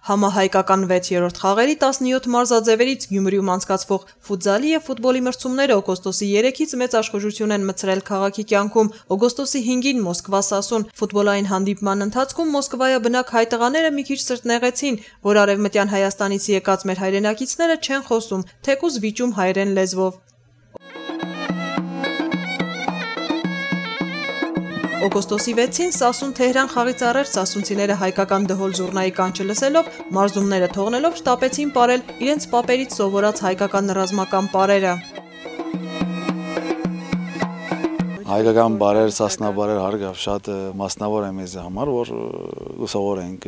Համահայկական 6-րդ խաղերի 17 մարզաձևերից Գյումրիում անցկացվող ֆուտզալի և ֆուտբոլի մրցումները օգոստոսի 3-ից մեծ աշխուժություն են մտցրել քաղաքի կյանքում։ Օգոստոսի 5-ին Մոսկվա-Սասուն ֆուտբոլային հանդիպման ընթացքում Մոսկվայաբնակ հայ տղաները մի քիչ սրտնեղեցին, որ Արևմտյան Հայաստանից եկած մեր հայրենակիցները չեն խոսում, թեկուզ վիճում հայերեն լեզվով։ Օգոստոսի 6-ին Սասուն-Թեհրան խաղից առաջ սասունցիները հայկական դհոլ զուռնայի կանչը լսելով, մարզումները թողնելով շտապեցին պարել իրենց պապերից սովորած հայկական ռազմական պարերը։ Հայկական բարեր, սասնաբարեր հարգավ շատ մասնավոր է մեզ համար, որ ուսավոր ենք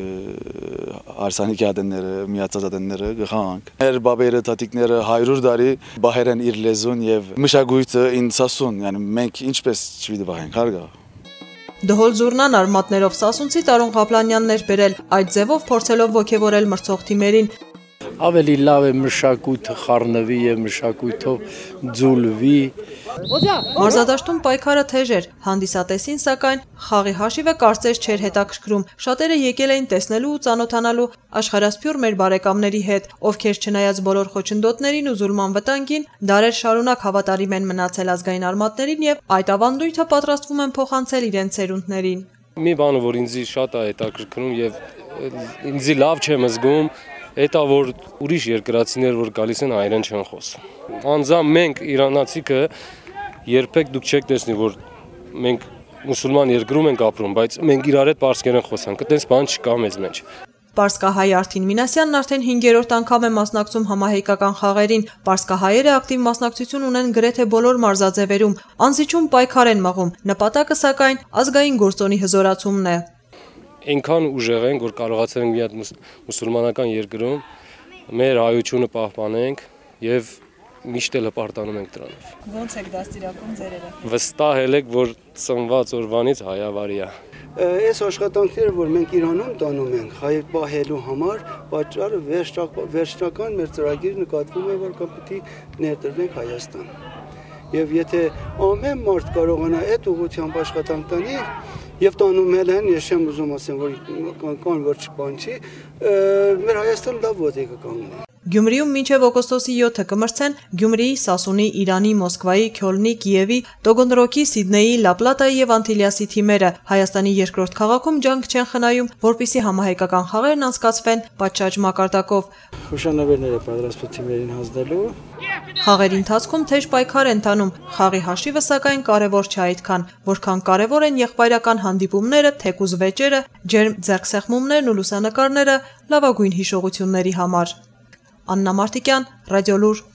հարսանիքի ադենները, միացած ադենները գխանք։ Մեր բաբերը, տատիկները 100 տարի բահեր են իր լեզուն և մշակույթը ին Սասուն, մենք ինչպես չվիդվահենք հարգավ։ Դհոլ զուռնան արմատներով սասունցի Տարոն Ղապլանյանն էր բերել, այդ ձևով փորձելով ոգևորել մրցող թիմերին։ Ավելի լավ է մշակույթը խառնվի և մշակույթով ձուլվի։ Մարզադաշտում պայքարը թեժ էր, հանդիսատեսին սակայն խաղի հաշիվը կարծես չէր հետաքրքրում։ Շատերը եկել էին տեսնելու ու ծանոթանալու աշխարհասփյուռ մեր բարեկամների հետ, ովքեր չնայած բոլոր խոչընդոտներին ու զուլման վտանգին, դարեր շարունակ հավատարիմ են մնացել ազգային արմատներին և այդ ավանդույթը պատրաստվում են փոխանցել իրենց սերունդներին։ Մի բանը, որ ինձ շատ է հետաքրքրում և ինձ լավ չեմ զգում, Էտա որ ուրիշ երկրացիներ որ գալիս են հայերեն չեն խոսում։ Անձամբ մենք իրանացիքը երբեք դուք չեք տեսնի որ մենք մուսուլման երկրում ենք ապրում, բայց մենք իրար հետ պարսկերեն խոսանք, այդպես բան չկա մեզ մեջ։ Պարսկահայ Արթին Մինասյանն արդեն 5-րդ անգամ է մասնակցում համահայկական խաղերին։ Պարսկահայերը ակտիվ մասնակցություն ունեն գրեթե բոլոր մարզաձևերում, անզիջում պայքար են մղում, նպատակը սակայն ազգային գործոնի հզորացումն է։ Այնքան ուժեղ ենք, որ կարողացել ենք մի հատ մուսուլմանական երկրում մեր հայությունը պահպանենք և միշտ էլ հպարտանում ենք դրանով։ Ոնց եք դաստիարակում ձերերը։ Վստահ եք, որ ծնված օրվանից հայավարի է։ Այս աշխատանքները, որ մենք Իրանում տանում ենք հայ պահելու համար, պատճառը վերջնական մեր ծրագիրը նկատվում է, որ պետք է ներդրվենք Հայաստան։ Եվ եթե ամեն մարդ կարողանա այդ ուղղությամբ աշխատանք տանի, Եվ տանում են, ես չեմ ուզում ասեմ, որ կան որ չբան չի, մեր Հայաստան լավ ոտի կկանգնի։ Գյումրիում մինչև օգոստոսի 7-ը կմրցեն Գյումրիի, Սասունի, Իրանի, Մոսկվայի, Քյոլնի, Կիևի, Տոգոնրոկի, Սիդնեյի, Լապլատայի և Անտիլիասի թիմերը։ Հայաստանի երկրորդ քաղաքում ջանք չեն խնայում, որպեսզի համահայկական խաղերն անցկացվեն պատշաճ մակարդակով։ Հուշանվերները պատրաստվում թիմերին հանձնելու։ Խաղերի ընթացքում թեժ պայքար են տանում, խաղի հաշիվը սակայն կարևոր չէ այդքան, որքան կարևոր են եղբայրական հանդիպումները, թեկուզ վեճերը, ջերմ ձեռքսեղմումներն ու լուսանկարները լավագույն հիշողությունների համար։ Աննա Մարտիկյան, Ռադիոլուր։